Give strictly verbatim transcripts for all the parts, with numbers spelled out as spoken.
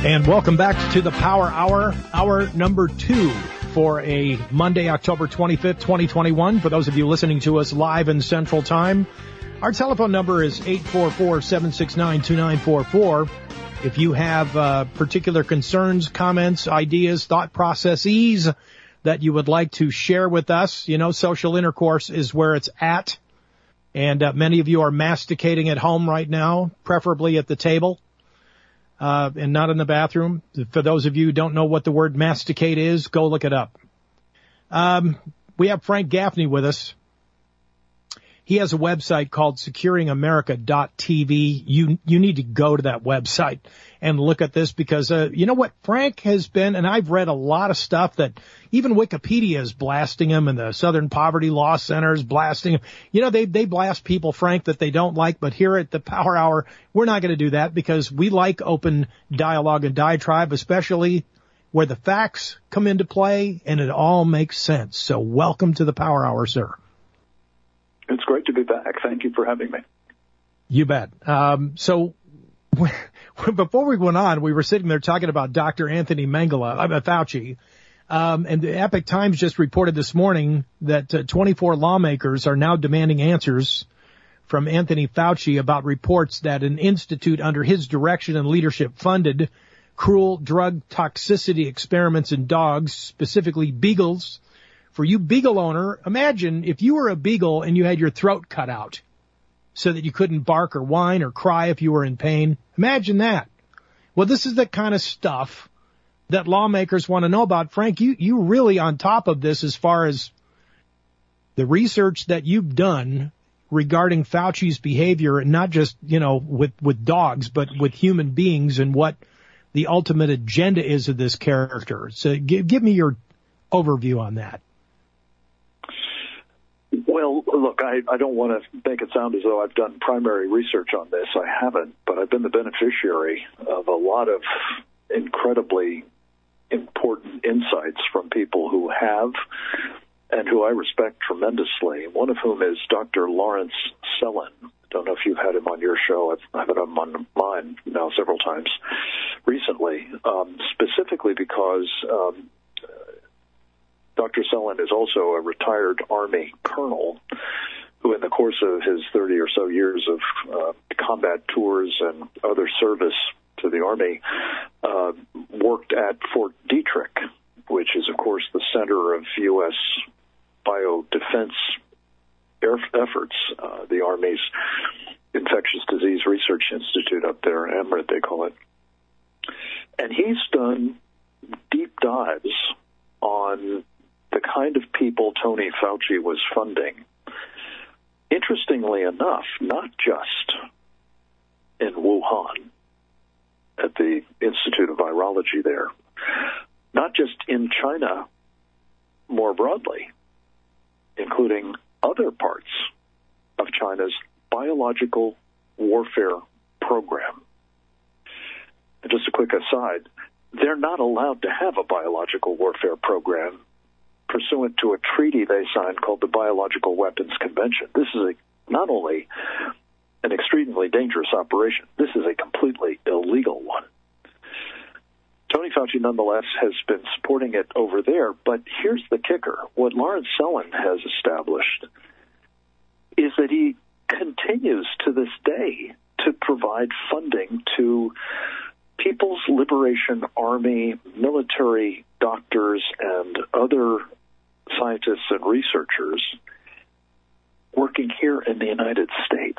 And welcome back to the Power Hour, hour number two for a Monday, October twenty-fifth, twenty twenty-one. For those of you listening to us live in Central Time, our telephone number is eight four four, seven six nine, two nine four four. If you have uh, particular concerns, comments, ideas, thought processes that you would like to share with us, you know, social intercourse is where it's at. And uh, many of you are masticating at home right now, preferably at the table. Uh, and not in the bathroom. For those of you who don't know what the word masticate is, go look it up. Um, we have Frank Gaffney with us. He has a website called securing america dot t v. You, you need to go to that website and look at this because, uh, you know what? Frank has been, and I've read a lot of stuff that even Wikipedia is blasting him and the Southern Poverty Law Center is blasting him. You know, they, they blast people, Frank, that they don't like, but here at the Power Hour, we're not going to do that because we like open dialogue and diatribe, especially where the facts come into play and it all makes sense. So welcome to the Power Hour, sir. It's great to be back. Thank you for having me. You bet. Um, so before we went on, we were sitting there talking about Doctor Anthony Mengele, uh, Fauci, um, and the Epoch Times just reported this morning that uh, twenty-four lawmakers are now demanding answers from Anthony Fauci about reports that an institute under his direction and leadership funded cruel drug toxicity experiments in dogs, specifically beagles. For you beagle owner, imagine if you were a beagle and you had your throat cut out so that you couldn't bark or whine or cry if you were in pain. Imagine that. Well, this is the kind of stuff that lawmakers want to know about. Frank, you, you really on top of this as far as the research that you've done regarding Fauci's behavior, and not just, you know, with, with dogs, but with human beings and what the ultimate agenda is of this character. So give, give me your overview on that. Well, look, I, I don't want to make it sound as though I've done primary research on this. I haven't, but I've been the beneficiary of a lot of incredibly important insights from people who have and who I respect tremendously, one of whom is Doctor Lawrence Sellin. I don't know if you've had him on your show. I've, I've had him on mine now several times recently, um, specifically because um, Doctor Sellin is also a retired Army colonel who, in the course of his thirty or so years of uh, combat tours and other service to the Army, uh, worked at Fort Detrick, which is, of course, the center of U S biodefense efforts, uh, the Army's Infectious Disease Research Institute up there, AMRIT they call it. And he's done deep dives on the kind of people Tony Fauci was funding. Interestingly enough, not just in Wuhan, at the Institute of Virology there, not just in China more broadly, including other parts of China's biological warfare program. And just a quick aside, they're not allowed to have a biological warfare program pursuant to a treaty they signed called the Biological Weapons Convention. This is a, not only an extremely dangerous operation, this is a completely illegal one. Tony Fauci, nonetheless, has been supporting it over there, but here's the kicker. What Lawrence Sellin has established is that he continues to this day to provide funding to People's Liberation Army, military doctors, and other scientists and researchers working here in the United States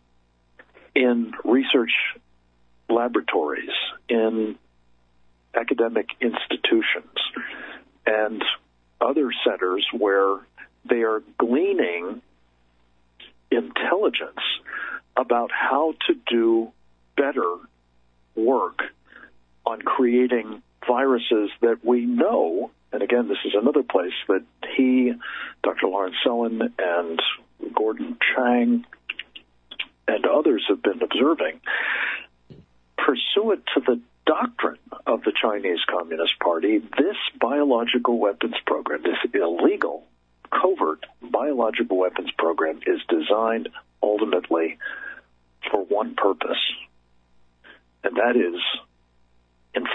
in research laboratories, in academic institutions, and other centers where they are gleaning intelligence about how to do better work on creating viruses that we know, and again, this is another place that he, Doctor Lawrence Sellin, and Gordon Chang, and others have been observing, pursuant to the doctrine of the Chinese Communist Party, this biological weapons program, this illegal, covert biological weapons program, is designed ultimately for one purpose, and that is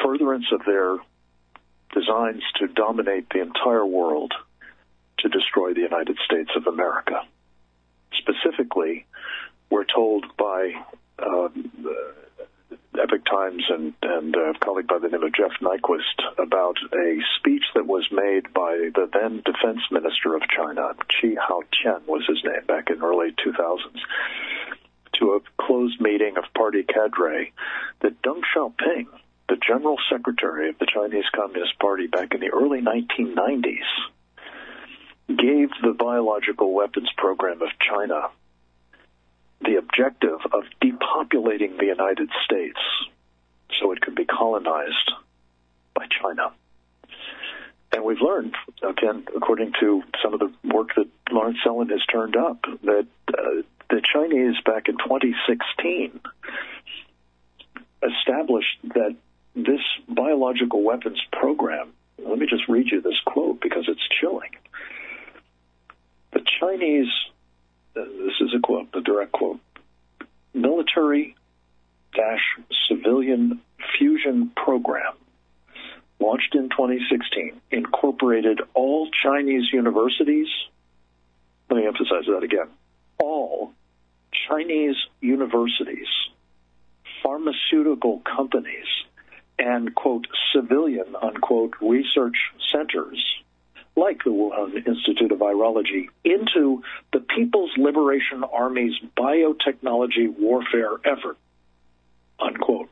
furtherance of their designs to dominate the entire world to destroy the United States of America. Specifically, we're told by uh, Epoch Times and, and a colleague by the name of Jeff Nyquist about a speech that was made by the then defense minister of China, Chi Hao-chien was his name, back in early two thousands, to a closed meeting of party cadre, that Deng Xiaoping, the general secretary of the Chinese Communist Party back in the early nineteen nineties, gave the biological weapons program of China the objective of depopulating the United States so it could be colonized by China. And we've learned, again, according to some of the work that Lawrence Sellin has turned up, that uh, the Chinese back in twenty sixteen established that this biological weapons program, let me just read you this quote because it's chilling. The Chinese, uh, this is a quote, a direct quote, military dash civilian fusion program launched in twenty sixteen incorporated all Chinese universities. Let me emphasize that again. All Chinese universities, pharmaceutical companies, and, quote, civilian, unquote, research centers like the Wuhan Institute of Virology into the People's Liberation Army's biotechnology warfare effort, unquote.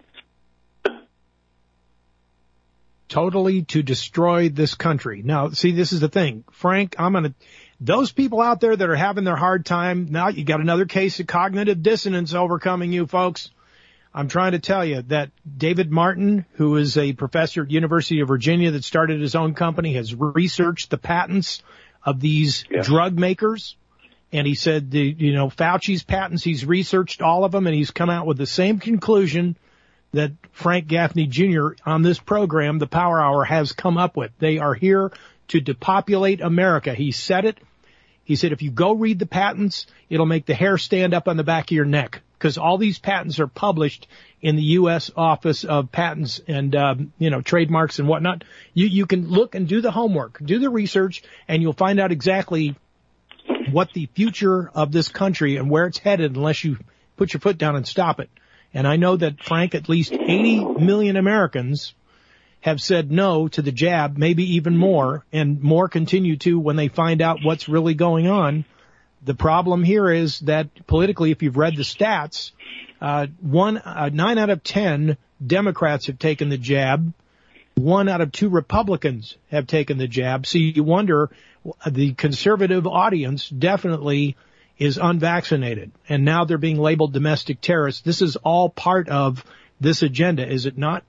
Totally to destroy this country. Now, see, this is the thing. Frank, I'm going to, those people out there that are having their hard time, now you got another case of cognitive dissonance overcoming you, folks. I'm trying to tell you that David Martin, who is a professor at University of Virginia that started his own company, has researched the patents of these yes. drug makers. And he said, the, you know, Fauci's patents, he's researched all of them, and he's come out with the same conclusion that Frank Gaffney Junior on this program, the Power Hour, has come up with. They are here to depopulate America. He said it. He said, if you go read the patents, it'll make the hair stand up on the back of your neck, because all these patents are published in the U S Office of Patents and, um, you know, trademarks and whatnot. You, you can look and do the homework, do the research, and you'll find out exactly what the future of this country and where it's headed unless you put your foot down and stop it. And I know that, Frank, at least eighty million Americans have said no to the jab, maybe even more, and more continue to when they find out what's really going on. The problem here is that politically, if you've read the stats, uh, one, uh, nine out of ten Democrats have taken the jab. One out of two Republicans have taken the jab. So you wonder, the conservative audience definitely is unvaccinated, and now they're being labeled domestic terrorists. This is all part of this agenda, is it not?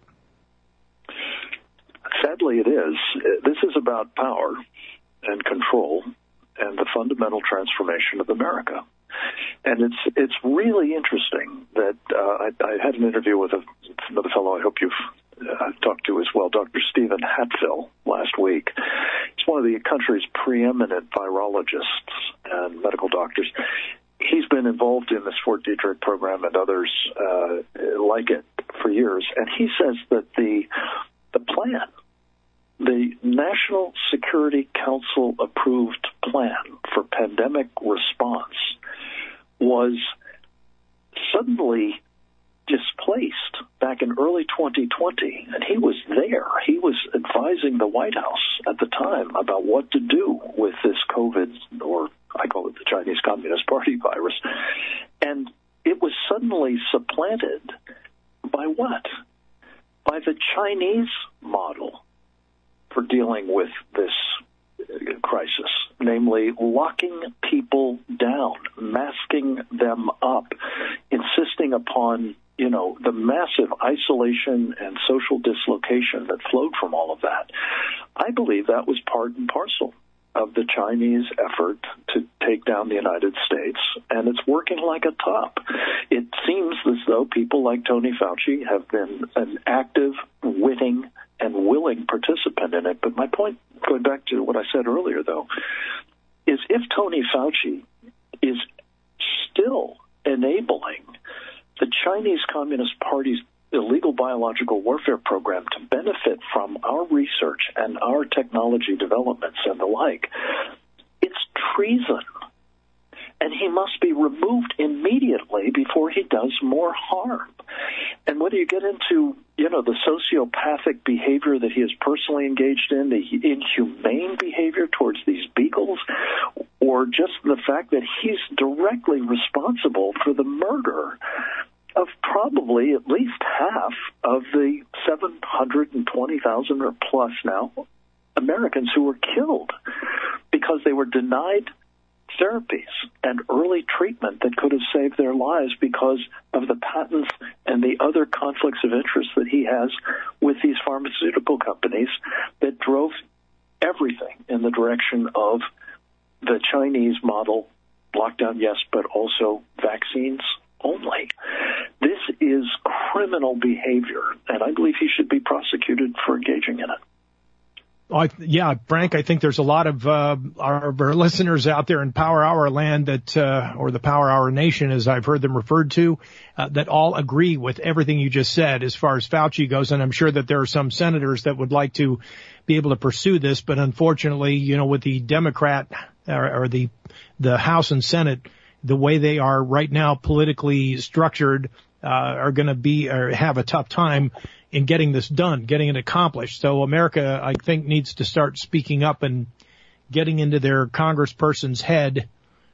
Sadly, it is. This is about power and control and the fundamental transformation of America. And it's it's really interesting that uh, I, I had an interview with a, another fellow I hope you've uh, talked to as well, Doctor Stephen Hatfill, last week. He's one of the country's preeminent virologists and medical doctors. He's been involved in this Fort Detrick program and others uh, like it for years, and he says that the the plan, the National Security Council approved plan for pandemic response, was suddenly displaced back in early twenty twenty, and he was there. He was advising the White House at the time about what to do with this COVID, or I call it the Chinese Communist Party virus, and it was suddenly supplanted by what? By the Chinese model for dealing with this crisis, namely locking people down, masking them up, insisting upon, you know, the massive isolation and social dislocation that flowed from all of that. I believe that was part and parcel of the Chinese effort to take down the United States, and it's working like a top. It seems as though people like Tony Fauci have been an active, witting, and willing participant in it. But my point, going back to what I said earlier, though, is if Tony Fauci is still enabling the Chinese Communist Party's illegal biological warfare program to benefit from our research and our technology developments and the like, it's treason. And he must be removed immediately before he does more harm. And whether you get into, you know, the sociopathic behavior that he is personally engaged in, the inhumane behavior towards these beagles, or just the fact that he's directly responsible for the murder of probably at least half of the seven hundred twenty thousand or plus now Americans who were killed because they were denied therapies and early treatment that could have saved their lives because of the patents and the other conflicts of interest that he has with these pharmaceutical companies that drove everything in the direction of the Chinese model, lockdown, yes, but also vaccines only. This is criminal behavior, and I believe he should be prosecuted for engaging in it. I, yeah, Frank, I think there's a lot of uh, our, our listeners out there in Power Hour land that, uh, or the Power Hour Nation, as I've heard them referred to, uh, that all agree with everything you just said as far as Fauci goes. And I'm sure that there are some senators that would like to be able to pursue this. But unfortunately, you know, with the Democrat or, or the the House and Senate, the way they are right now politically structured, uh, are going to be or have a tough time in getting this done, getting it accomplished. So America, I think, needs to start speaking up and getting into their congressperson's head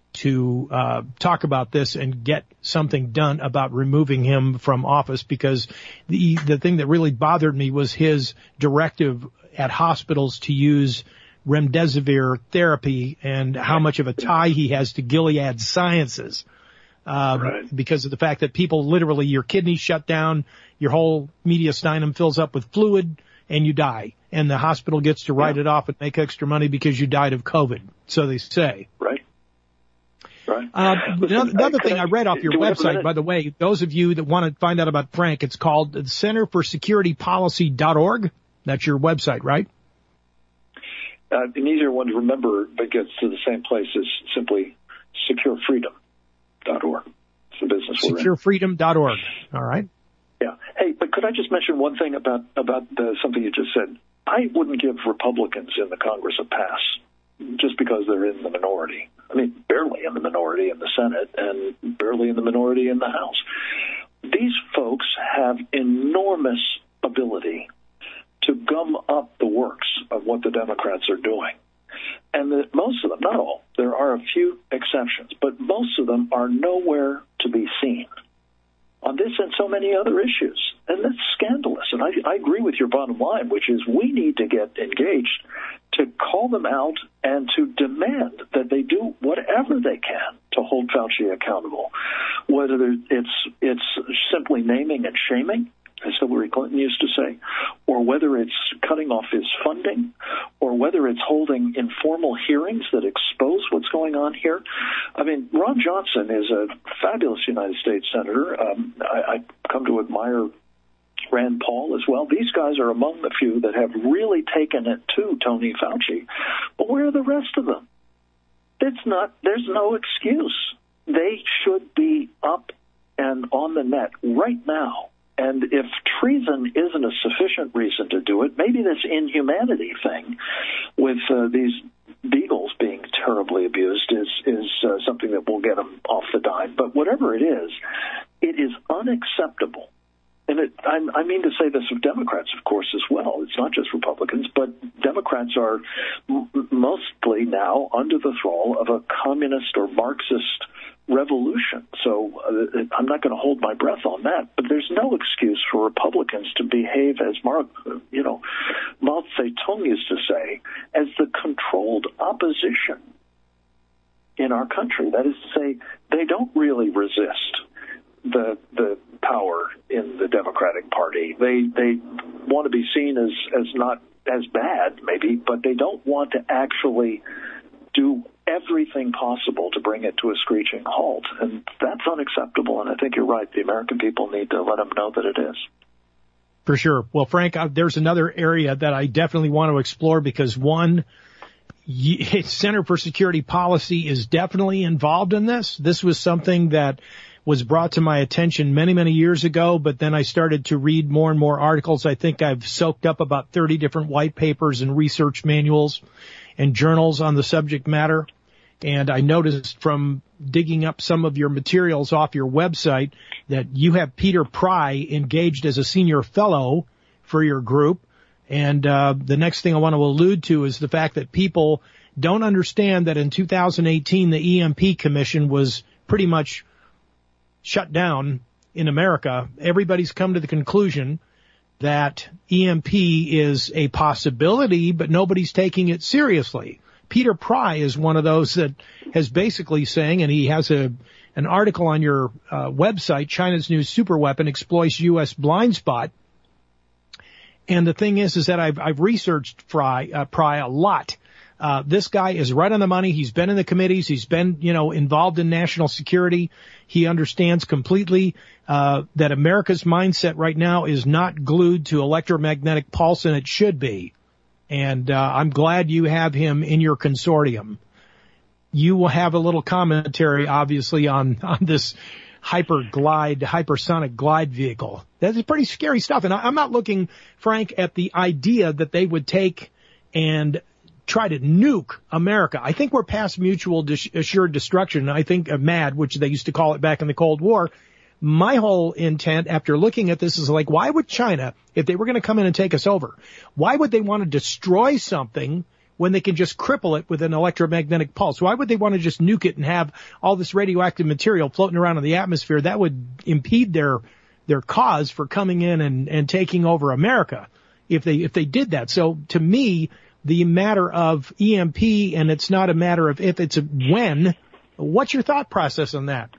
to uh, talk about this and get something done about removing him from office, because the the thing that really bothered me was his directive at hospitals to use remdesivir therapy and how much of a tie he has to Gilead Sciences. Um, right. Because of the fact that people literally, your kidneys shut down, your whole mediastinum fills up with fluid, and you die. And the hospital gets to write yeah. it off and make extra money because you died of COVID, so they say. Right. Right. Uh, another another thing I, I read off your website, by the way, those of you that want to find out about Frank, it's called the Center for Security Policy dot org. That's your website, right? Uh, an easier one to remember, but gets to the same place as simply Secure Freedom. Dot org. It's the business we're in. Secure Freedom dot org. All right. Yeah. Hey, but could I just mention one thing about about the, something you just said? I wouldn't give Republicans in the Congress a pass just because they're in the minority. I mean, barely in the minority in the Senate and barely in the minority in the House. These folks have enormous ability to gum up the works of what the Democrats are doing. And that most of them, not all, there are a few exceptions, but most of them are nowhere to be seen on this and so many other issues. And that's scandalous. And I, I agree with your bottom line, which is we need to get engaged to call them out and to demand that they do whatever they can to hold Fauci accountable, whether it's it's simply naming and shaming, as Hillary Clinton used to say, or whether it's cutting off his funding, or whether it's holding informal hearings that expose what's going on here. I mean, Ron Johnson is a fabulous United States senator. Um, I, I come to admire Rand Paul as well. These guys are among the few that have really taken it to Tony Fauci. But where are the rest of them? It's not, there's no excuse. They should be up and on the net right now. And if treason isn't a sufficient reason to do it, maybe this inhumanity thing with uh, these beagles being terribly abused is is uh, something that will get them off the dime. But whatever it is, it is unacceptable. And it, I, I mean to say this of Democrats, of course, as well. It's not just Republicans, but Democrats are m- mostly now under the thrall of a communist or Marxist revolution. So uh, I'm not going to hold my breath on that. But there's no excuse for Republicans to behave as Mark, you know, Mao Zedong used to say, as the controlled opposition in our country. That is to say, they don't really resist the the power in the Democratic Party. They they want to be seen as as not as bad, maybe, but they don't want to actually do everything possible to bring it to a screeching halt. And that's unacceptable. And I think you're right. The American people need to let them know that it is. For sure. Well, Frank, uh, there's another area that I definitely want to explore because, one, y- Center for Security Policy is definitely involved in this. This was something that was brought to my attention many, many years ago, but then I started to read more and more articles. I think I've soaked up about thirty different white papers and research manuals and journals on the subject matter. And I noticed from digging up some of your materials off your website that you have Peter Pry engaged as a senior fellow for your group. And uh, the next thing I want to allude to is the fact that people don't understand that in two thousand eighteen, the E M P Commission was pretty much shut down in America. Everybody's come to the conclusion that E M P is a possibility, but nobody's taking it seriously. Peter Pry is one of those that has basically saying, and he has a an article on your uh, website, China's new superweapon exploits U S blind spot. And the thing is, is that I've, I've researched Pry, uh, Pry a lot. Uh, this guy is right on the money. He's been in the committees. He's been, you know, involved in national security. He understands completely, uh, that America's mindset right now is not glued to electromagnetic pulse, and it should be. And, uh, I'm glad you have him in your consortium. You will have a little commentary, obviously, on, on this hyper glide, hypersonic glide vehicle. That's pretty scary stuff. And I, I'm not looking, Frank, at the idea that they would take and try to nuke America. I think we're past mutual dis- assured destruction. I think of MAD, which they used to call it back in the Cold War. My whole intent after looking at this is like, why would China, if they were going to come in and take us over, why would they want to destroy something when they can just cripple it with an electromagnetic pulse? Why would they want to just nuke it and have all this radioactive material floating around in the atmosphere? That would impede their their cause for coming in and, and taking over America if they if they did that. So to me, the matter of E M P, and it's not a matter of if, it's a when. What's your thought process on that?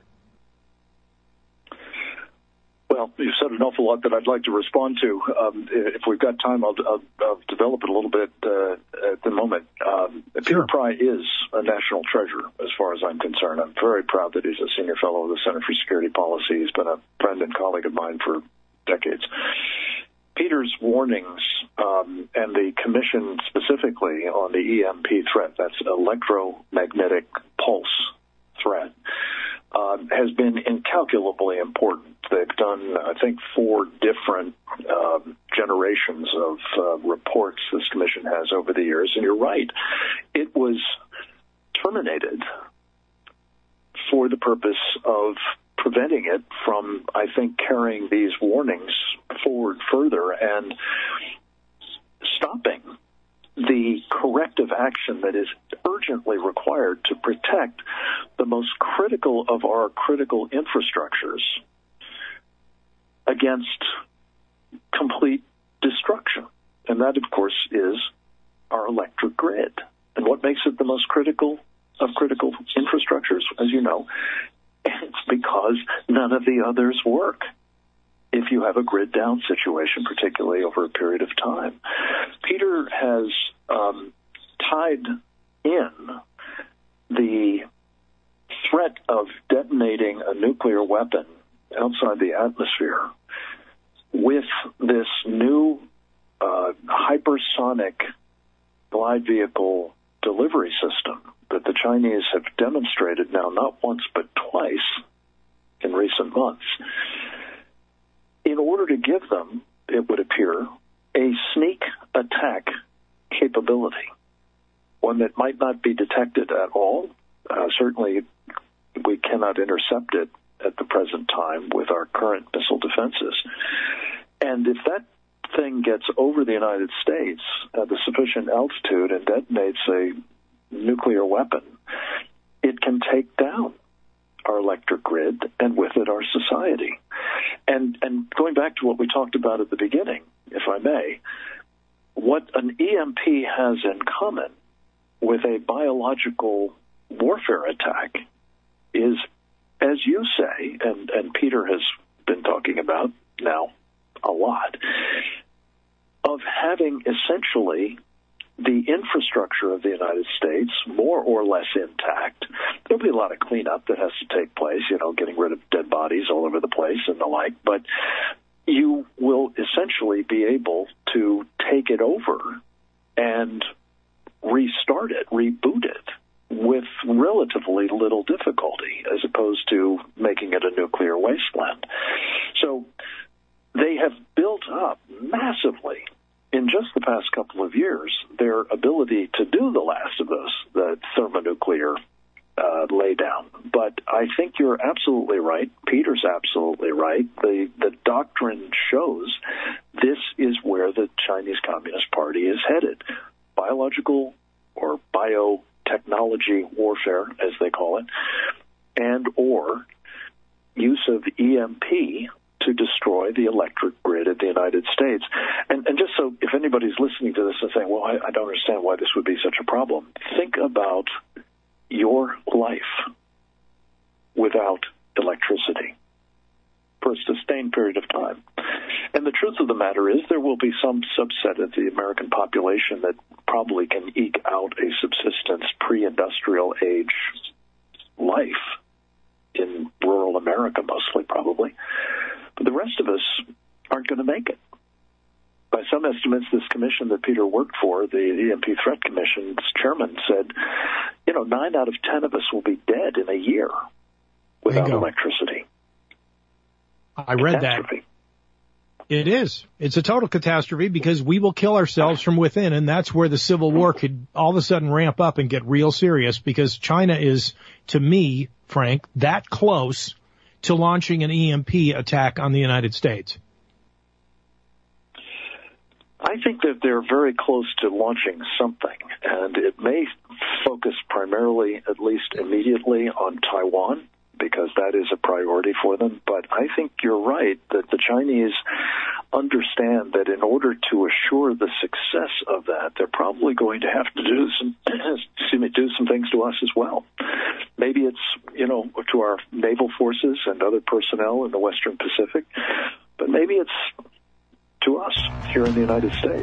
Well, you said an awful lot that I'd like to respond to. Um, if we've got time, I'll, I'll, I'll develop it a little bit uh, at the moment. Um, Sure. Peter Pry is a national treasure, as far as I'm concerned. I'm very proud that he's a senior fellow of the Center for Security Policy. He's been a friend and colleague of mine for decades. Peter's warnings, um, and the commission specifically on the E M P threat, that's electromagnetic pulse threat, uh, has been incalculably important. They've done, I think, four different um, generations of uh, reports this commission has over the years. And you're right, it was terminated for the purpose of preventing it from, I think, carrying these warnings forward further and stopping the corrective action that is urgently required to protect the most critical of our critical infrastructures against complete destruction. And that, of course, is our electric grid. And what makes it the most critical of critical infrastructures, as you know, it's because none of the others work if you have a grid down situation, particularly over a period of time. Peter has um, tied in the threat of detonating a nuclear weapon outside the atmosphere with this new uh, hypersonic glide vehicle delivery system that the Chinese have demonstrated now not once but twice in recent months, in order to give them, it would appear, a sneak attack capability, one that might not be detected at all. Uh, certainly, we cannot intercept it at the present time with our current missile defenses. And if that thing gets over the United States at the sufficient altitude and detonates a nuclear weapon, it can take down our electric grid and with it our society. And and going back to what we talked about at the beginning, if I may, what an E M P has in common with a biological warfare attack is, as you say, and, and Peter has been talking about now a lot, of having essentially the infrastructure of the United States more or less intact. There'll be a lot of cleanup that has to take place, you know, getting rid of dead bodies all over the place and the like, but you will essentially be able to take it over and restart it, reboot it with relatively little difficulty, as opposed to making it a nuclear wasteland. So they have built up massively in just the past couple of years their ability to do the last of those, the thermonuclear uh, laydown. But I think you're absolutely right. Peter's absolutely right. The, the doctrine shows this is where the Chinese Communist Party is headed. Biological or biotechnology warfare, as they call it, and or use of E M P to destroy the electric grid of the United States. And, and just so if anybody's listening to this and saying, well, I, I don't understand why this would be such a problem, think about your life without electricity for a sustained period of time. And the truth of the matter is there will be some subset of the American population that probably can eke out a subsistence pre-industrial age life in rural America, mostly probably. But the rest of us aren't going to make it. By some estimates, this commission that Peter worked for, the E M P Threat Commission's chairman, said, you know, nine out of ten of us will be dead in a year without electricity. I read that. It is. It's a total catastrophe because we will kill ourselves from within, and that's where the Civil War could all of a sudden ramp up and get real serious, because China is, to me, Frank, that close to launching an E M P attack on the United States. I think that they're very close to launching something, and it may focus primarily, at least immediately, on Taiwan, because that is a priority for them. But I think you're right that the Chinese understand that in order to assure the success of that, they're probably going to have to do some, excuse me, do some things to us as well. Maybe it's, you know, to our naval forces and other personnel in the Western Pacific, but maybe it's to us here in the United States.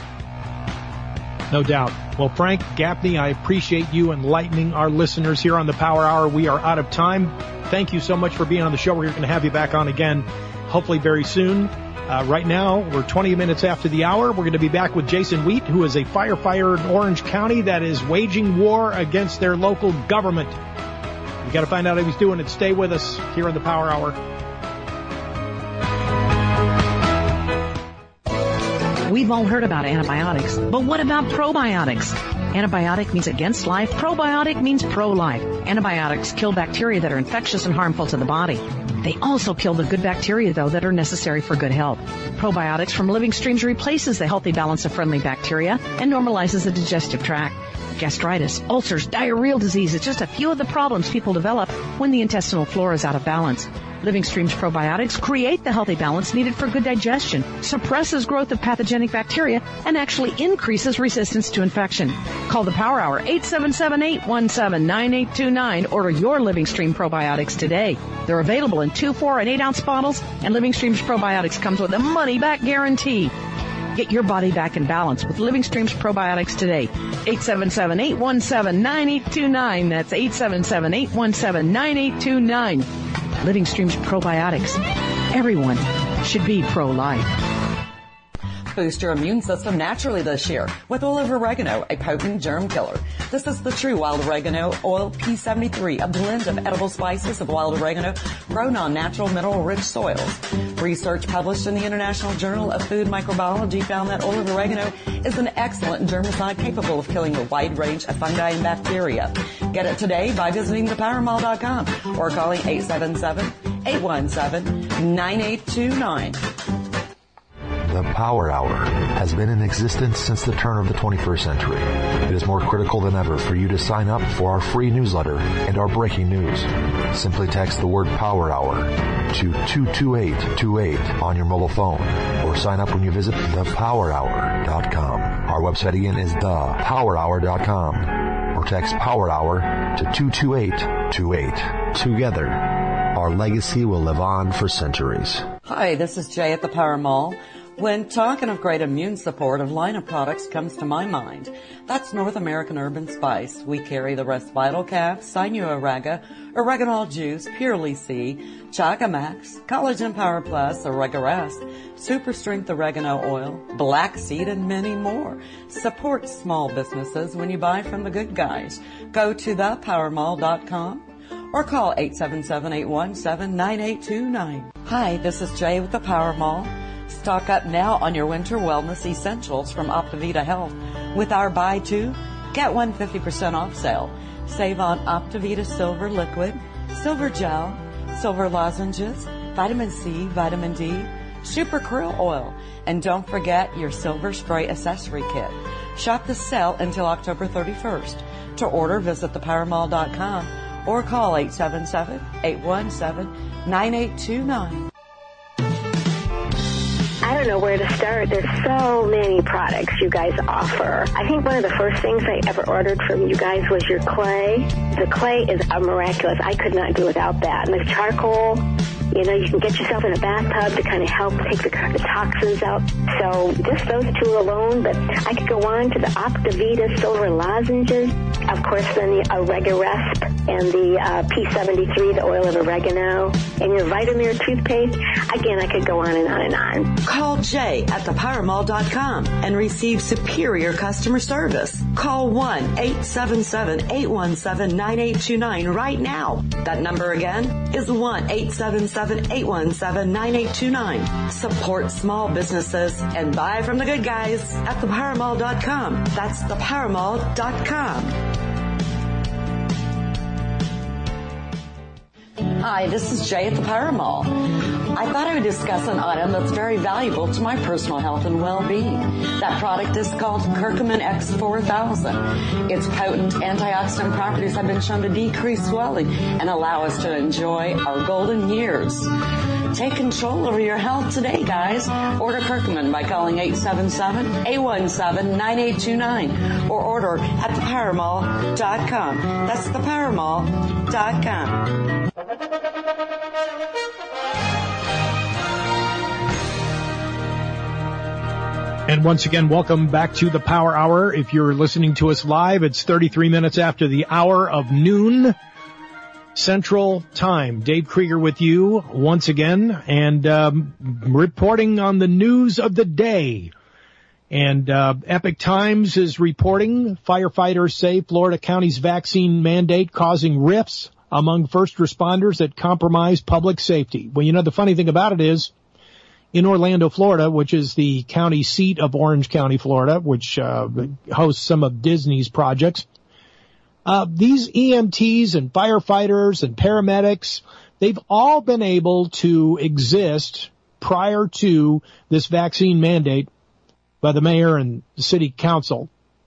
No doubt. Well, Frank Gaffney, I appreciate you enlightening our listeners here on the Power Hour. We are out of time. Thank you so much for being on the show. We're going to have you back on again, hopefully very soon. Uh, right now, we're twenty minutes after the hour. We're going to be back with Jason Wheat, who is a firefighter in Orange County that is waging war against their local government. You got to find out how he's doing it. Stay with us here on the Power Hour. We've all heard about antibiotics, but what about probiotics? Antibiotic means against life. Probiotic means pro-life. Antibiotics kill bacteria that are infectious and harmful to the body. They also kill the good bacteria, though, that are necessary for good health. Probiotics from Living Streams replaces the healthy balance of friendly bacteria and normalizes the digestive tract. Gastritis, ulcers, diarrheal disease is just a few of the problems people develop when the intestinal flora is out of balance. Living Streams probiotics create the healthy balance needed for good digestion, suppresses growth of pathogenic bacteria, and actually increases resistance to infection. Call the Power Hour, eight seven seven, eight one seven, nine eight two nine. Order your Living Stream probiotics today. They're available in two, four, and eight ounce bottles, and Living Streams probiotics comes with a money-back guarantee. Get your body back in balance with Living Streams probiotics today. eight seven seven, eight one seven, nine eight two nine. That's eight seven seven, eight one seven, nine eight two nine. Living Streams probiotics. Everyone should be pro-life. Boost your immune system naturally this year with olive oregano, a potent germ killer. This is the true wild oregano oil P seventy-three, a blend of edible spices of wild oregano grown on natural mineral-rich soils. Research published in the International Journal of Food Microbiology found that olive oregano is an excellent germicide capable of killing a wide range of fungi and bacteria. Get it today by visiting the power mall dot com or calling eight seven seven, eight one seven, nine eight two nine. The Power Hour has been in existence since the turn of the twenty-first century. It is more critical than ever for you to sign up for our free newsletter and our breaking news. Simply text the word Power Hour to two two eight two eight on your mobile phone or sign up when you visit the power hour dot com. Our website again is the power hour dot com or text Power Hour to two two eight two eight. Together, our legacy will live on for centuries. Hi, this is Jay at the Power Mall. When talking of great immune support, a line of products comes to my mind. That's North American Urban Spice. We carry the Rest Vital Calf, Sinuoraga, Oreganol Juice, Purely C, Chaga Max, Collagen Power Plus, Oregarest, Super Strength Oregano Oil, Black Seed, and many more. Support small businesses when you buy from the good guys. Go to the power mall dot com or call eight seven seven, eight one seven, nine eight two nine. Hi, this is Jay with the Power Mall. Stock up now on your winter wellness essentials from Optivita Health with our buy two, get one fifty percent off sale. Save on Optivita Silver Liquid, Silver Gel, Silver Lozenges, Vitamin C, Vitamin D, Super Krill Oil, and don't forget your Silver Spray Accessory Kit. Shop the sale until October thirty-first. To order, visit the power mall dot com or call eight seven seven, eight one seven, nine eight two nine. I don't know where to start. There's so many products you guys offer. I think one of the first things I ever ordered from you guys was your clay. The clay is a miraculous. I could not do without that. And the charcoal, you know, you can get yourself in a bathtub to kind of help take the, the toxins out. So just those two alone, but I could go on to the Optivita Silver Lozenges, of course, then the Oregarest and the uh, P seventy-three, the oil of oregano, and your Vitamir toothpaste. Again, I could go on and on and on. Call Jay at the power mall dot com and receive superior customer service. Call one eight seven seven, eight one seven, nine eight two nine right now. That number again is one eight seven seven, eight one seven, nine eight two nine. Support small businesses and buy from the good guys at the power mall dot com. That's the power mall dot com. Hi, this is Jay at the Power Mall. I thought I would discuss an item that's very valuable to my personal health and well-being. That product is called Curcumin X four thousand. Its potent antioxidant properties have been shown to decrease swelling and allow us to enjoy our golden years. Take control over your health today, guys. Order Curcumin by calling eight seven seven, eight one seven, nine eight two nine or order at the power mall dot com. That's the power mall dot com. And once again, welcome back to the Power Hour. If you're listening to us live, it's thirty-three minutes after the hour of noon Central Time. Dave Krieger with you once again, and um, reporting on the news of the day. And uh, Epic Times is reporting firefighters say Florida County's vaccine mandate causing rifts among first responders that compromise public safety. Well, you know, the funny thing about it is, in Orlando, Florida, which is the county seat of Orange County, Florida, which uh, hosts some of Disney's projects, uh, these E M Ts and firefighters and paramedics, they've all been able to exist prior to this vaccine mandate by the mayor and the city council.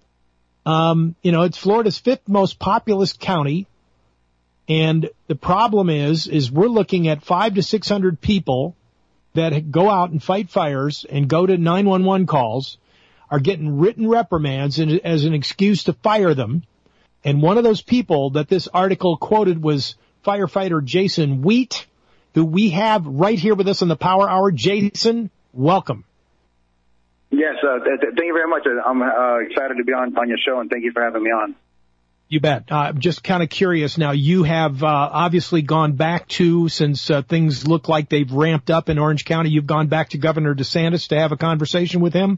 Um, you know, it's Florida's fifth most populous county. And the problem is, is we're looking at five to six hundred people that go out and fight fires and go to nine one one calls are getting written reprimands as an excuse to fire them. And one of those people that this article quoted was firefighter Jason Wheat, who we have right here with us on the Power Hour. Jason, welcome. Yes, uh, th- th- thank you very much. I'm uh, excited to be on, on your show, and thank you for having me on. You bet. Uh, I'm just kind of curious now. You have uh, obviously gone back to, since uh, things look like they've ramped up in Orange County, you've gone back to Governor DeSantis to have a conversation with him?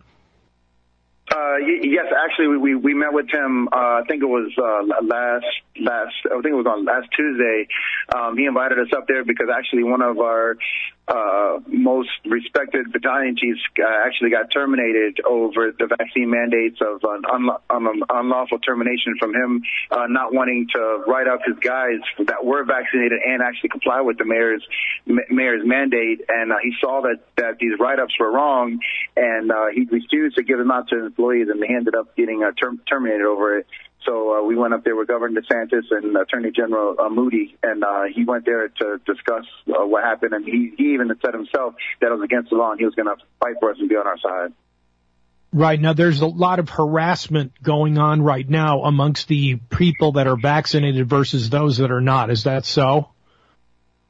Uh, y- yes, actually, we, we, we met with him, uh, I think it was uh, last, last, I think it was on last Tuesday. Um, he invited us up there because actually one of our uh, most respected battalion chiefs uh, actually got terminated over the vaccine mandates of an unla- um, unlawful termination from him uh, not wanting to write up his guys that were vaccinated and actually comply with the mayor's m- mayor's mandate. And uh, he saw that, that these write-ups were wrong, and uh, he refused to give them out to employees, and they ended up getting uh, term- terminated over it. So uh, we went up there with Governor DeSantis and Attorney General uh, Moody, and uh, he went there to discuss uh, what happened. And he, he even said himself that it was against the law, and he was going to fight for us and be on our side. Right. Now, there's a lot of harassment going on right now amongst the people that are vaccinated versus those that are not. Is that so?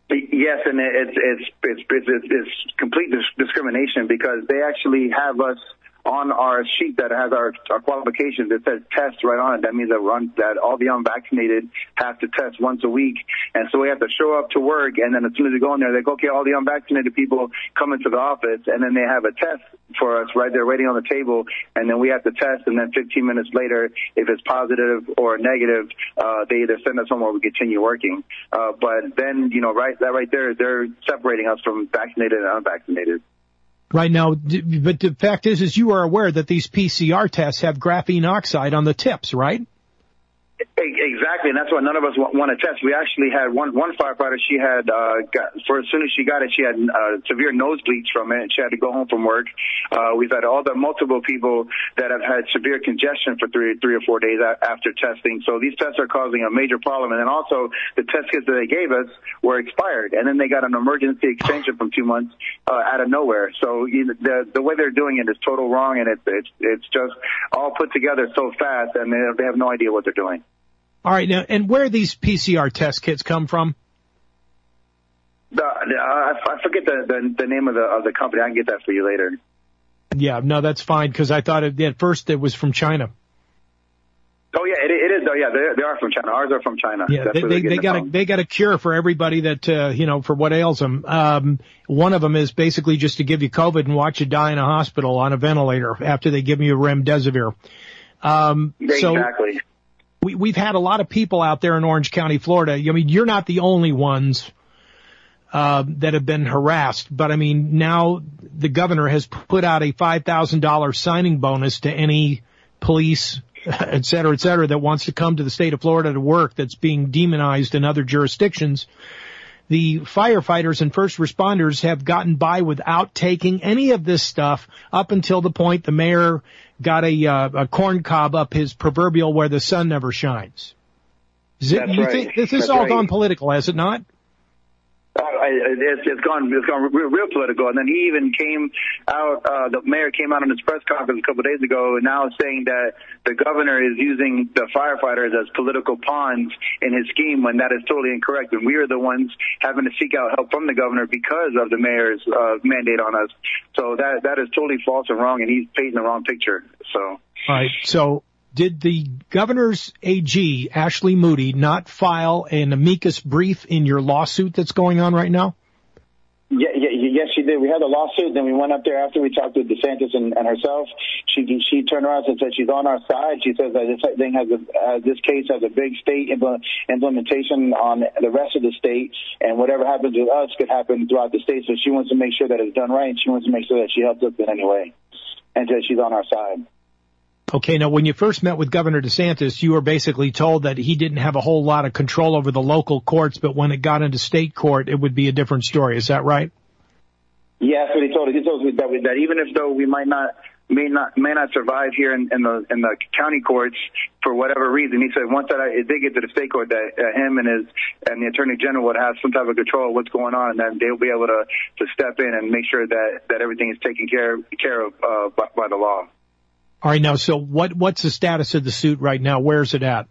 Yes, and it's it's it's it's, it's, it's complete dis- discrimination because they actually have us on our sheet that has our, our qualifications. It says test right on it. That means that, run, that all the unvaccinated have to test once a week. And so we have to show up to work, and then as soon as we go in there, they go, okay, all the unvaccinated people come into the office, and then they have a test for us right there waiting on the table, and then we have to test, and then fifteen minutes later, if it's positive or negative, uh, they either send us home or we continue working. Uh, but then, you know, right, that right there, they're separating us from vaccinated and unvaccinated. Right now, but the fact is, is you are aware that these P C R tests have graphene oxide on the tips, right? Exactly, and that's why none of us want to test. We actually had one one firefighter. She had uh, got for as soon as she got it, she had uh, severe nosebleeds from it, and she had to go home from work. Uh, we've had all the multiple people that have had severe congestion for three three or four days after testing. So these tests are causing a major problem. And then also the test kits that they gave us were expired, and then they got an emergency extension from two months uh, out of nowhere. So you know, the the way they're doing it is total wrong, and it's it's it's just all put together so fast, and they they have no idea what they're doing. All right, now, and where these P C R test kits come from? The, the, I, I forget the, the the name of the of the company. I can get that for you later. Yeah, no, that's fine, because I thought it, at first it was from China. Oh yeah, it, it is though. Yeah, they, they are from China. Ours are from China. Yeah, That's they they, they got a, they got a cure for everybody that uh, you know for what ails them. Um, one of them is basically just to give you COVID and watch you die in a hospital on a ventilator after they give you remdesivir. Um, so exactly. We, we've had a lot of people out there in Orange County, Florida. I mean, you're not the only ones uh, that have been harassed, but I mean, now the governor has put out a five thousand dollars signing bonus to any police, et cetera, et cetera, that wants to come to the state of Florida to work that's being demonized in other jurisdictions. The firefighters and first responders have gotten by without taking any of this stuff up until the point the mayor got a, uh, a corn cob up his proverbial where the sun never shines. Is it, That's you right. think, this has That's all right. gone political, has it not? Uh, it's, it's gone, it's gone real, real political. And then he even came out, uh, the mayor came out in his press conference a couple of days ago, now saying that the governor is using the firefighters as political pawns in his scheme, when that is totally incorrect. And we are the ones having to seek out help from the governor because of the mayor's uh, mandate on us. So that that is totally false and wrong, and he's painting the wrong picture. So. All right. So did the governor's A G, Ashley Moody, not file an amicus brief in your lawsuit that's going on right now? Yeah, yeah, yes, she did. We had a lawsuit, then we went up there after we talked with DeSantis and, and herself. She she turned around and said she's on our side. She says that this thing has a, uh, this case has a big state impl- implementation on the rest of the state, and whatever happens with us could happen throughout the state. So she wants to make sure that it's done right, and she wants to make sure that she helps us in any way, and that she's on our side. Okay, now when you first met with Governor DeSantis, you were basically told that he didn't have a whole lot of control over the local courts, but when it got into state court, it would be a different story. Is that right? Yeah, that's what he told us. He told us that, we, that even if though we might not may not may not survive here in, in the in the county courts for whatever reason, he said once that I, it did get to the state court, that uh, him and his and the attorney general would have some type of control of what's going on, and then they'll be able to to step in and make sure that that everything is taken care care of uh, by, by the law. All right, now, so what what's the status of the suit right now? Where's it at?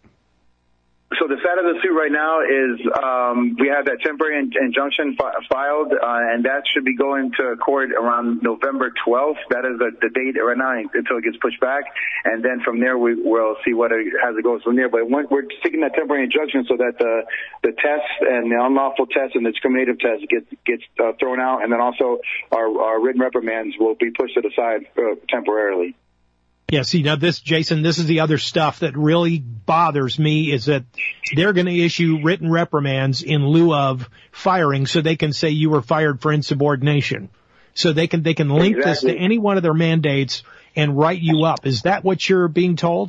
So the status of the suit right now is um, we have that temporary in- injunction fi- filed, uh, and that should be going to court around November twelfth. That is the, the date right now until it gets pushed back, and then from there we will see what it, as it goes from there. But when, we're seeking that temporary injunction so that the the tests and the unlawful tests and the discriminative tests gets gets uh, thrown out, and then also our, our written reprimands will be pushed to the side uh, temporarily. Yeah, see, now this, Jason, this is the other stuff that really bothers me, is that they're going to issue written reprimands in lieu of firing, so they can say you were fired for insubordination. So they can they can link exactly. this to any one of their mandates and write you up. Is that what you're being told?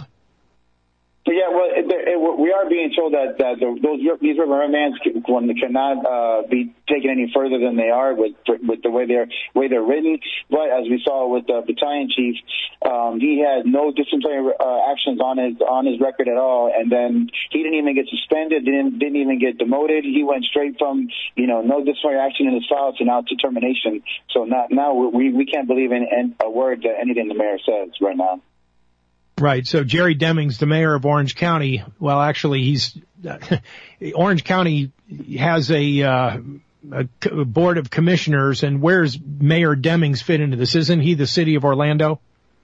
So yeah, well, it, it, we are being told that, that the, those these reprimands can, cannot uh, be taken any further than they are with with the way they're way they're written. But as we saw with the battalion chief, um, he had no disciplinary uh, actions on his on his record at all, and then he didn't even get suspended, didn't didn't even get demoted. He went straight from you know no disciplinary action in his file to now to termination. So not, now we we can't believe in, in a word that anything the mayor says right now. Right. So Jerry Demings, the mayor of Orange County, well, actually, he's uh, Orange County has a uh, a, a board of commissioners, and where's Mayor Demings fit into this? Isn't he the city of Orlando?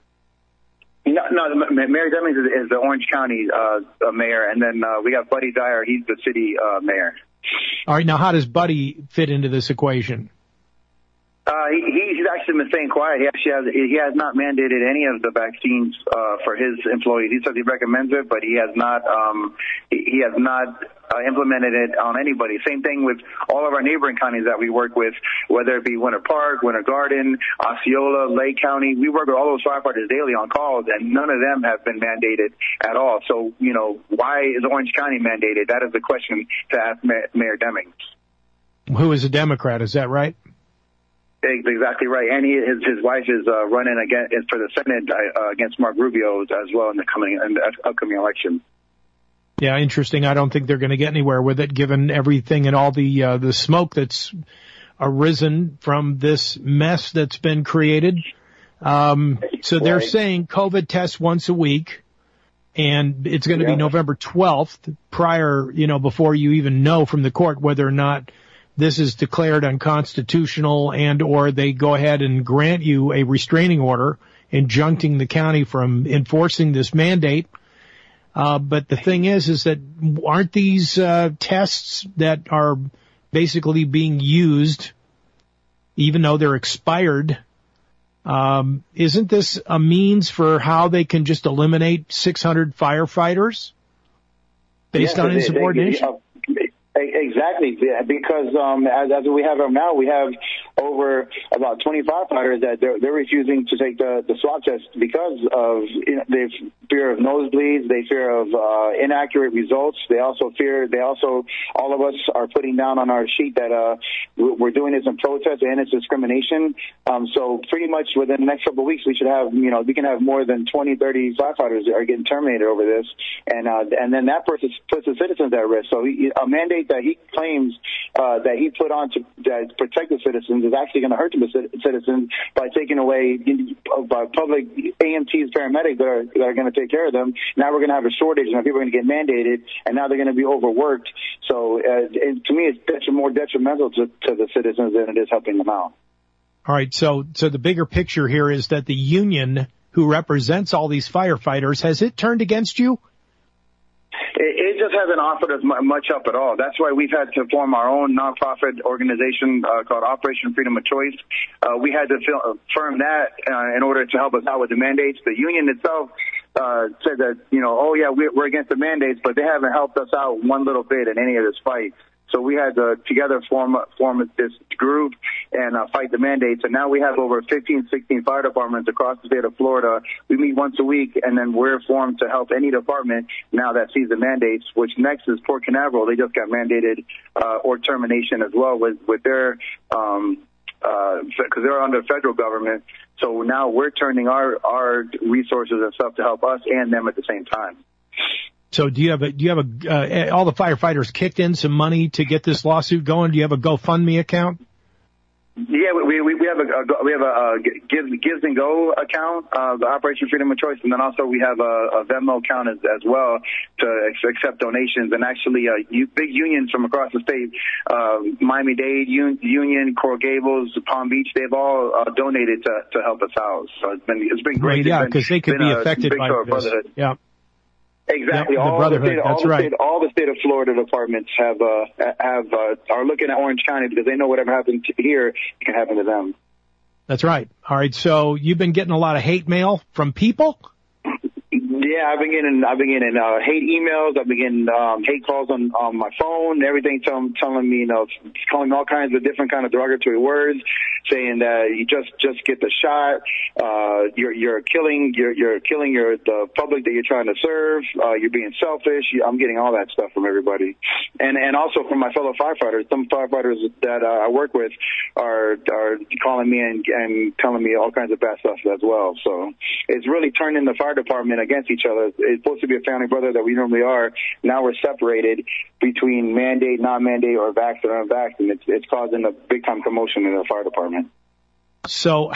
No, no, Mayor Demings is, is the Orange County uh, mayor, and then uh, we got Buddy Dyer. He's the city uh, mayor. All right, now how does Buddy fit into this equation? Uh, he, he's actually been staying quiet. He actually has, he has not mandated any of the vaccines uh, for his employees. He says he recommends it, but he has not um, he, he has not uh, implemented it on anybody. Same thing with all of our neighboring counties that we work with, whether it be Winter Park, Winter Garden, Osceola, Lake County. We work with all those firefighters daily on calls, and none of them have been mandated at all. So, you know, why is Orange County mandated? That is the question to ask Mayor Demings. Who is a Democrat, is that right? Exactly right, and he, his his wife is uh, running again for the Senate uh, against Mark Rubio as well in the coming in the upcoming election. Yeah, interesting. I don't think they're going to get anywhere with it, given everything and all the uh, the smoke that's arisen from this mess that's been created. Um, so they're right. saying COVID tests once a week, and it's going to yeah. be November twelfth, prior, you know, before you even know from the court whether or not this is declared unconstitutional, and or they go ahead and grant you a restraining order injuncting the county from enforcing this mandate. Uh, but the thing is, is that aren't these uh, tests that are basically being used, even though they're expired, um, isn't this a means for how they can just eliminate six hundred firefighters based yes, on insubordination? They, they, Exactly, because um, as, as we have them now, we have over about twenty firefighters that they're, they're refusing to take the, the swab test because of you know, they fear of nosebleeds, they fear of uh, inaccurate results. They also fear, they also, all of us are putting down on our sheet that uh, we're doing this in protest and it's discrimination. Um, so pretty much within the next couple of weeks, we should have, you know, we can have more than twenty, thirty firefighters that are getting terminated over this, and uh, and then that person puts the citizens at risk. So he, a mandate that he claims uh, that he put on to that protect the citizens is actually going to hurt the citizens by taking away by public A M Ts, paramedics that are, that are going to take care of them. Now we're going to have a shortage, and people are going to get mandated, and now they're going to be overworked. So uh, it, to me, it's detri- more detrimental to, to the citizens than it is helping them out. All right, so so the bigger picture here is that the union who represents all these firefighters, has it turned against you? It just hasn't offered us much up at all. That's why we've had to form our own nonprofit organization uh, called Operation Freedom of Choice. Uh, we had to firm that uh, in order to help us out with the mandates. The union itself uh, said that, you know, oh, yeah, we're against the mandates, but they haven't helped us out one little bit in any of this fight. So we had to together form form this group and uh, fight the mandates. And now we have over fifteen, sixteen fire departments across the state of Florida. We meet once a week, and then we're formed to help any department now that sees the mandates, which next is Port Canaveral. They just got mandated uh, or termination as well with, with their um, uh, because they're under federal government. So now we're turning our, our resources and stuff to help us and them at the same time. So do you have a, do you have a, uh, all the firefighters kicked in some money to get this lawsuit going? Do you have a GoFundMe account? Yeah, we we, we have a, a we have a, a Gives, Gives and Go account, uh, the Operation Freedom of Choice, and then also we have a, a Venmo account as, as well to accept donations. And actually, uh, you, big unions from across the state, uh, Miami-Dade Un, Union, Coral Gables, Palm Beach, they've all uh, donated to to help us out. So it's been it's been great. Well, yeah, because they could be affected by this. Yeah. Exactly. Yep, all the the state, all That's the right. state, all the state of Florida departments have uh, have uh, are looking at Orange County because they know whatever happened to here can happen to them. That's right. All right. So you've been getting a lot of hate mail from people? Yeah, I've been getting, I've been getting uh, hate emails. I've been getting um, hate calls on, on my phone. Everything telling telling me, you know, calling me all kinds of different kind of derogatory words, saying that you just just get the shot. Uh, you're you're killing you're you're killing your the public that you're trying to serve. Uh, you're being selfish. I'm getting all that stuff from everybody, and and also from my fellow firefighters. Some firefighters that uh, I work with are are calling me and and telling me all kinds of bad stuff as well. So it's really turning the fire department against each other. It's supposed to be a family brother that we normally are. Now we're separated between mandate, non-mandate, or vaxxed or unvaxxed, and it's, it's causing a big-time commotion in the fire department. So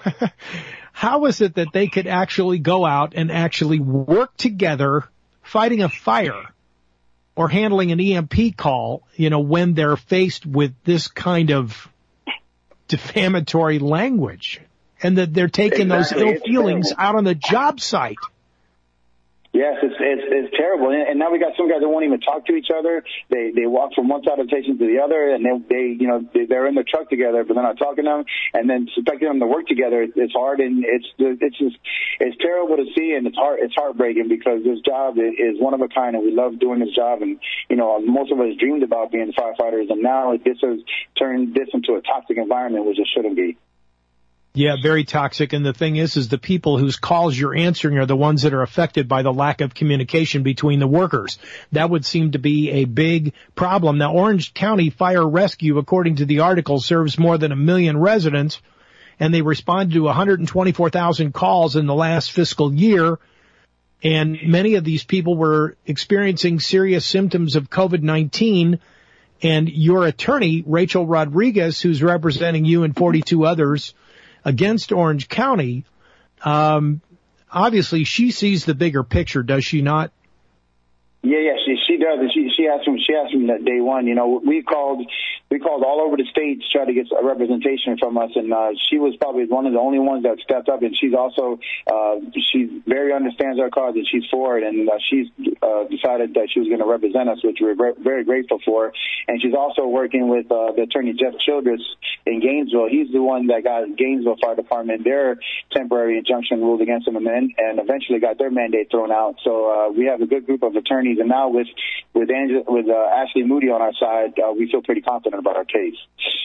how is it that they could actually go out and actually work together fighting a fire or handling an E M P call, you know, when they're faced with this kind of defamatory language, and that they're taking exactly. those ill it's feelings terrible. out on the job site. Yes, it's, it's it's terrible, and, and now we got some guys that won't even talk to each other. They they walk from one side of the station to the other, and they they you know they, they're in the truck together, but they're not talking to them. And then expecting them to work together, it's hard, and it's it's just it's terrible to see, and it's heart it's heartbreaking because this job is one of a kind, and we love doing this job, and you know most of us dreamed about being firefighters, and now this has turned this into a toxic environment, which it shouldn't be. Yeah, very toxic. And the thing is, is the people whose calls you're answering are the ones that are affected by the lack of communication between the workers. That would seem to be a big problem. Now, Orange County Fire Rescue, according to the article, serves more than a million residents, and they responded to one hundred twenty-four thousand calls in the last fiscal year. And many of these people were experiencing serious symptoms of COVID nineteen. And your attorney, Rachel Rodriguez, who's representing you and forty-two others against Orange County, um, obviously she sees the bigger picture, does she not? Yeah, yeah, she she does. And she she asked from she asked from that day one. You know, we called we called all over the state to try to get a representation from us, and uh, she was probably one of the only ones that stepped up. And she's also uh, she very understands our cause, and she's for it. And uh, she's uh, decided that she was going to represent us, which we're very grateful for. And she's also working with uh, the attorney Jeff Childress in Gainesville. He's the one that got Gainesville Fire Department their temporary injunction ruled against them, and then and eventually got their mandate thrown out. So uh, we have a good group of attorneys. And now with with Angela, with uh, Ashley Moody on our side, uh, we feel pretty confident about our case.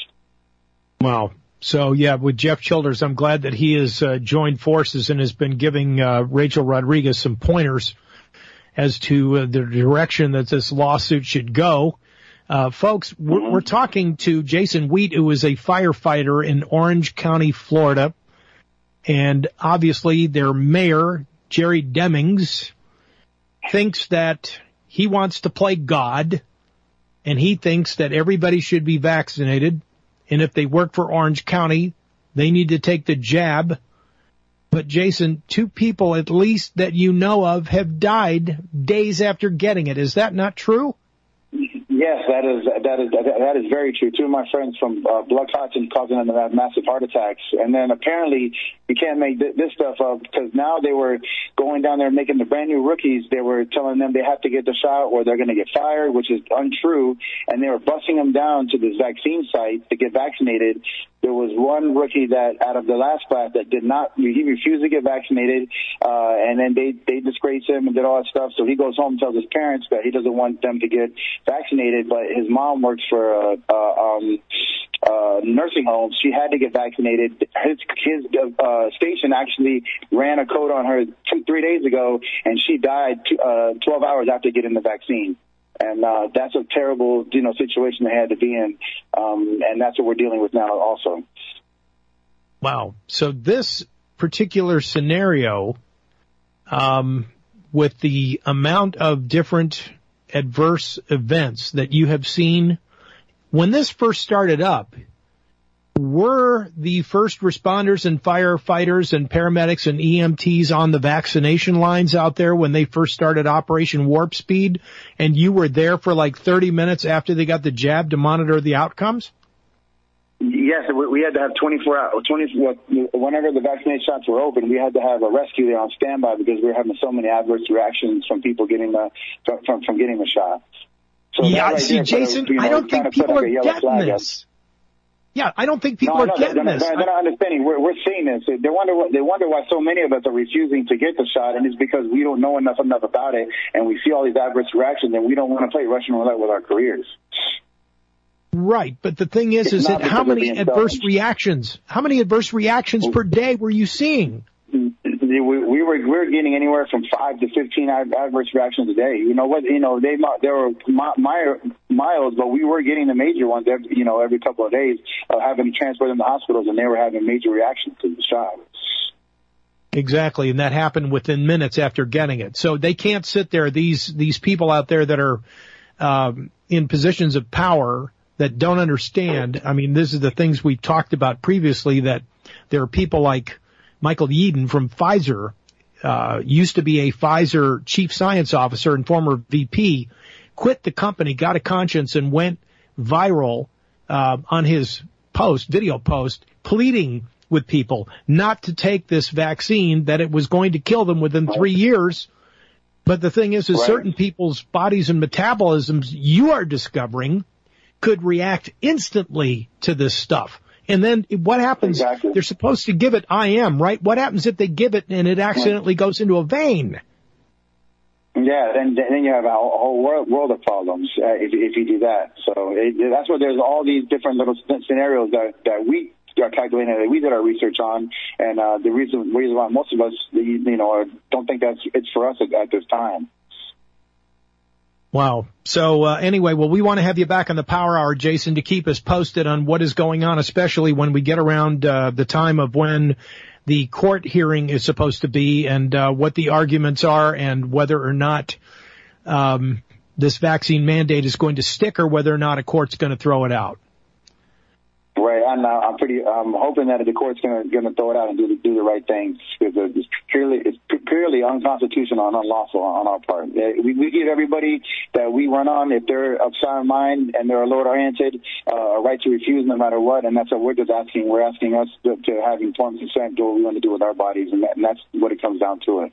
Wow. So, yeah, with Jeff Childers, I'm glad that he has uh, joined forces and has been giving uh, Rachel Rodriguez some pointers as to uh, the direction that this lawsuit should go. Uh, folks, we're, mm-hmm. we're talking to Jason Wheat, who is a firefighter in Orange County, Florida. And obviously their mayor, Jerry Demings, thinks that he wants to play God, and he thinks that everybody should be vaccinated, and if they work for Orange County, they need to take the jab. But, Jason, two people at least that you know of have died days after getting it. Is that not true? Yes, that is that is that is very true. Two of my friends from uh, blood clots and causing them to have massive heart attacks, and then apparently you can't make th- this stuff up because now they were going down there making the brand new rookies. They were telling them they have to get the shot or they're going to get fired, which is untrue, and they were busing them down to this vaccine site to get vaccinated. There was one rookie that out of the last class that did not, he refused to get vaccinated, uh, and then they, they disgraced him and did all that stuff. So he goes home and tells his parents that he doesn't want them to get vaccinated, but his mom works for a, a um, uh, nursing home. She had to get vaccinated. His, his uh, station actually ran a code on her two, three days ago, and she died two, uh, twelve hours after getting the vaccine. And uh, that's a terrible, you know, situation they had to be in, um, and that's what we're dealing with now also. Wow. So this particular scenario, um, with the amount of different adverse events that you have seen, when this first started up, were the first responders and firefighters and paramedics and E M Ts on the vaccination lines out there when they first started Operation Warp Speed, and you were there for like thirty minutes after they got the jab to monitor the outcomes? Yes, we had to have twenty-four hours, twenty, whenever the vaccination shots were open, we had to have a rescue there on standby because we were having so many adverse reactions from people getting the, from, from getting the shot. So yeah, right see, there, Jason, you know, I don't think people are getting this. Yeah, I don't think people no, are no, getting they're, this. They're, they're not understanding. We're, we're seeing this. They wonder what, they wonder why so many of us are refusing to get the shot, and it's because we don't know enough enough about it, and we see all these adverse reactions, and we don't want to play Russian roulette with our careers. Right, but the thing is, is that how many adverse reactions, how many adverse reactions per day were you seeing? We, we were we were getting anywhere from five to fifteen adverse reactions a day. You know what? You know they they were mild, but we were getting the major ones. Every, you know, every couple of days, uh, having to transport them to hospitals, and they were having major reactions to the shot. Exactly, and that happened within minutes after getting it. So they can't sit there. These these people out there that are um, in positions of power that don't understand. I mean, this is the things we've talked about previously. That there are people like Michael Yeadon from Pfizer, uh, used to be a Pfizer chief science officer and former V P, quit the company, got a conscience, and went viral uh, on his post, video post, pleading with people not to take this vaccine, that it was going to kill them within three years. But the thing is, is right. certain people's bodies and metabolisms, you are discovering, could react instantly to this stuff. And then what happens? Exactly. They're supposed to give it I M, right? What happens if they give it and it accidentally goes into a vein? Yeah, then then you have a whole world, world of problems uh, if, if you do that. So it, that's where there's all these different little scenarios that, that we are calculating, that we did our research on, and uh, the reason, reason why most of us, you know, don't think that's it's for us at, at this time. Wow. So uh, anyway, well, we want to have you back on the Power Hour, Jason, to keep us posted on what is going on, especially when we get around uh, the time of when the court hearing is supposed to be, and uh, what the arguments are, and whether or not um, this vaccine mandate is going to stick, or whether or not a court's going to throw it out. Right, and uh, I'm pretty. I'm hoping that the court's going to going to throw it out and do the do the right things, because it's purely it's purely unconstitutional and unlawful on our part. We, we give everybody that we run on, if they're of sound mind and they're Lord oriented, uh, a right to refuse no matter what, and that's what we're just asking. We're asking us to, to have informed consent, do what we want to do with our bodies, and, that, and that's what it comes down to. It.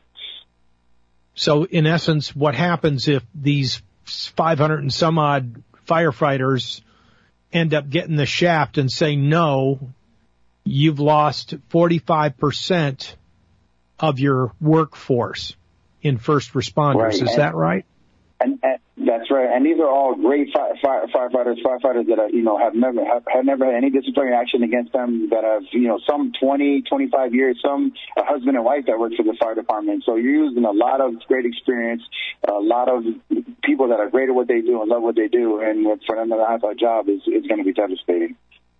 So, in essence, what happens if these five hundred and some odd firefighters end up getting the shaft and say, no, you've lost forty-five percent of your workforce in first responders. Right. Is and, that right? And, and that's right. And these are all great fire, fire, firefighters, firefighters that are, you know, have never have, have never had any disciplinary action against them, that have, you know, some twenty, twenty-five years, some a husband and wife that work for the fire department. So you're using a lot of great experience, a lot of people that are great at what they do and love what they do, and for them to have a job is, is going to be devastating.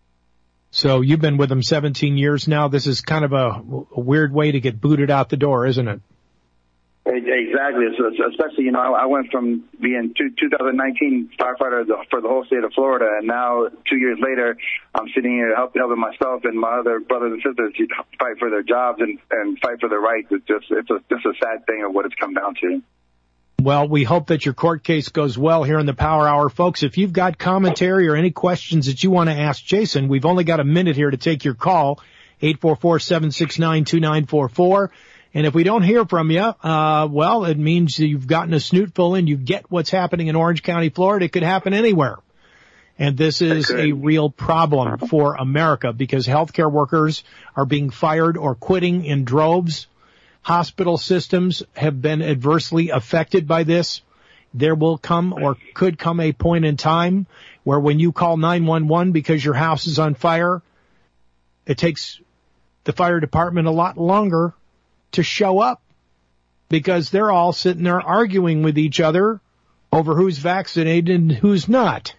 So you've been with them seventeen years now. This is kind of a, a weird way to get booted out the door, isn't it? Exactly. So, especially, you know, I went from being two, twenty nineteen firefighter for the whole state of Florida, and now two years later, I'm sitting here helping, helping myself and my other brothers and sisters fight for their jobs and, and fight for their rights. It's just it's a, just a sad thing of what it's come down to. Well, we hope that your court case goes well here in the Power Hour. Folks, if you've got commentary or any questions that you want to ask Jason, we've only got a minute here to take your call, eight four four, seven six nine, two nine four four. And if we don't hear from you, uh, well, it means you've gotten a snootful and you get what's happening in Orange County, Florida. It could happen anywhere. And this is a real problem for America, because healthcare workers are being fired or quitting in droves. Hospital systems have been adversely affected by this. There will come or could come a point in time where when you call nine one one because your house is on fire, it takes the fire department a lot longer to show up, because they're all sitting there arguing with each other over who's vaccinated and who's not.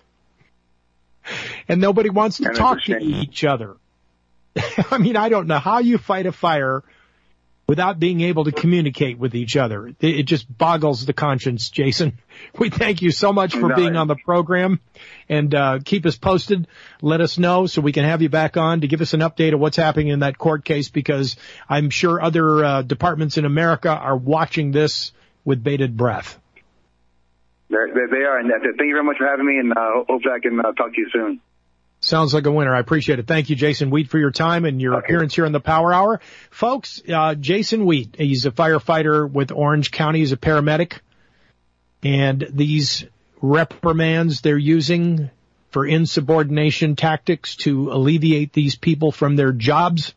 And nobody wants to talk to each other. I mean, I don't know how you fight a fire without being able to communicate with each other. It just boggles the conscience, Jason. We thank you so much for being on the program, and uh, keep us posted. Let us know so we can have you back on to give us an update of what's happening in that court case, because I'm sure other uh, departments in America are watching this with bated breath. They're, they are, and thank you very much for having me, and uh, hopefully I can uh, talk to you soon. Sounds like a winner. I appreciate it. Thank you, Jason Wheat, for your time and your okay. appearance here in the Power Hour. Folks, uh, Jason Wheat, he's a firefighter with Orange County. He's a paramedic. And these reprimands they're using for insubordination tactics to alleviate these people from their jobs,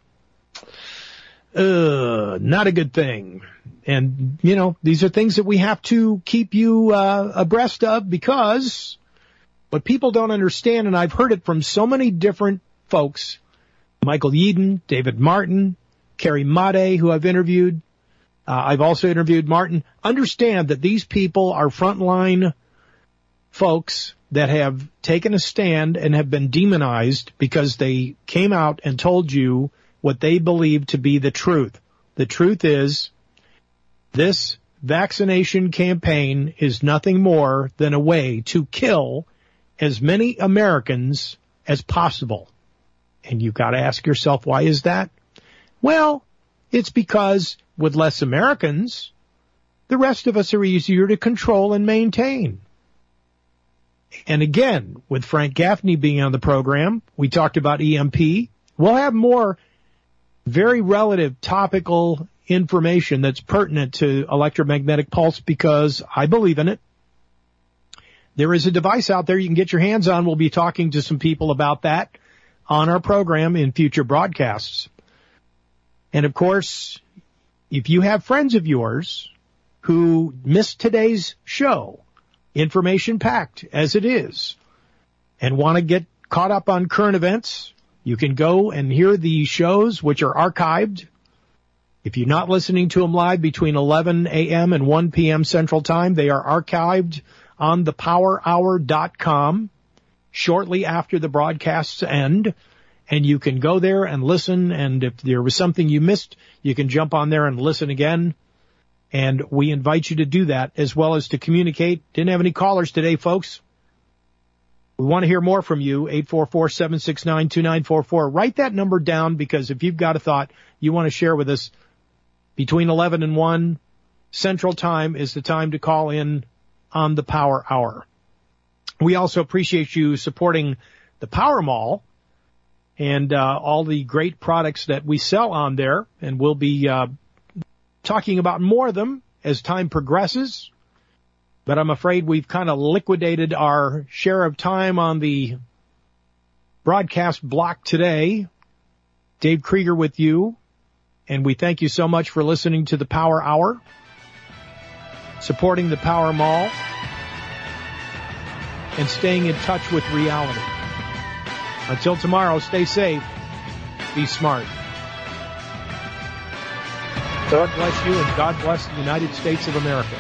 uh, not a good thing. And, you know, these are things that we have to keep you uh, abreast of, because what people don't understand, and I've heard it from so many different folks, Michael Yeadon, David Martin, Carrie Madej, who I've interviewed, uh, I've also interviewed Martin, understand that these people are frontline folks that have taken a stand and have been demonized because they came out and told you what they believe to be the truth. The truth is, this vaccination campaign is nothing more than a way to kill as many Americans as possible. And you've got to ask yourself, why is that? Well, it's because with less Americans, the rest of us are easier to control and maintain. And again, with Frank Gaffney being on the program, we talked about E M P. We'll have more very relative topical information that's pertinent to electromagnetic pulse because I believe in it. There is a device out there you can get your hands on. We'll be talking to some people about that on our program in future broadcasts. And of course, if you have friends of yours who missed today's show, information packed as it is, and want to get caught up on current events, you can go and hear the shows which are archived. If you're not listening to them live between eleven a.m. and one p.m. Central Time, they are archived on the power hour dot com shortly after the broadcasts end. And you can go there and listen. And if there was something you missed, you can jump on there and listen again. And we invite you to do that as well as to communicate. Didn't have any callers today, folks. We want to hear more from you, eight four four, seven six nine, two nine four four. Write that number down because if you've got a thought you want to share with us between eleven and one Central Time is the time to call in on the Power Hour. We also appreciate you supporting the Power Mall and uh, all the great products that we sell on there, and we'll be uh, talking about more of them as time progresses. But I'm afraid we've kind of liquidated our share of time on the broadcast block today. Dave Krieger with you, and we thank you so much for listening to the Power Hour, supporting the Power Mall, and staying in touch with reality. Until tomorrow, stay safe, be smart. God bless you, and God bless the United States of America.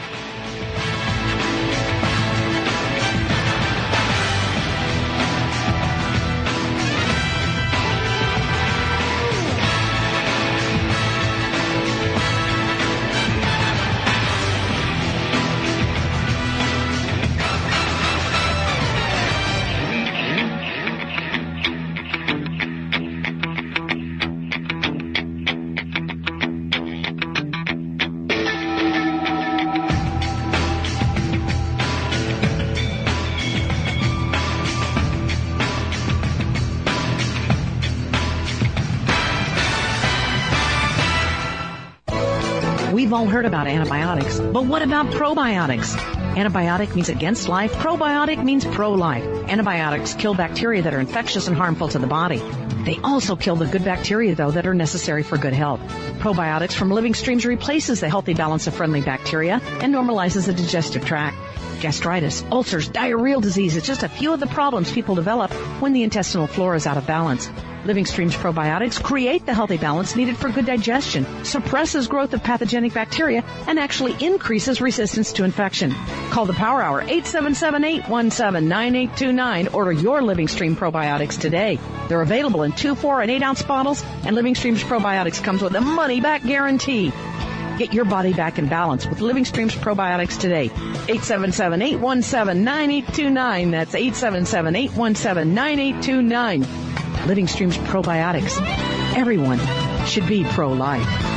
We've all heard about antibiotics, but what about probiotics? Antibiotic means against life. Probiotic means pro-life. Antibiotics kill bacteria that are infectious and harmful to the body. They also kill the good bacteria, though, that are necessary for good health. Probiotics from Living Streams replaces the healthy balance of friendly bacteria and normalizes the digestive tract. Gastritis, ulcers, diarrheal disease is just a few of the problems people develop when the intestinal flora is out of balance. Living Streams probiotics create the healthy balance needed for good digestion, suppresses growth of pathogenic bacteria, and actually increases resistance to infection. Call the Power Hour, eight seven seven, eight one seven, nine eight two nine. Order your Living Stream probiotics today. They're available in two, four, and eight ounce bottles, and Living Streams probiotics comes with a money-back guarantee. Get your body back in balance with Living Streams probiotics today. eight seven seven, eight one seven, nine eight two nine. That's eight seven seven, eight one seven, nine eight two nine. Living Streams probiotics. Everyone should be pro-life.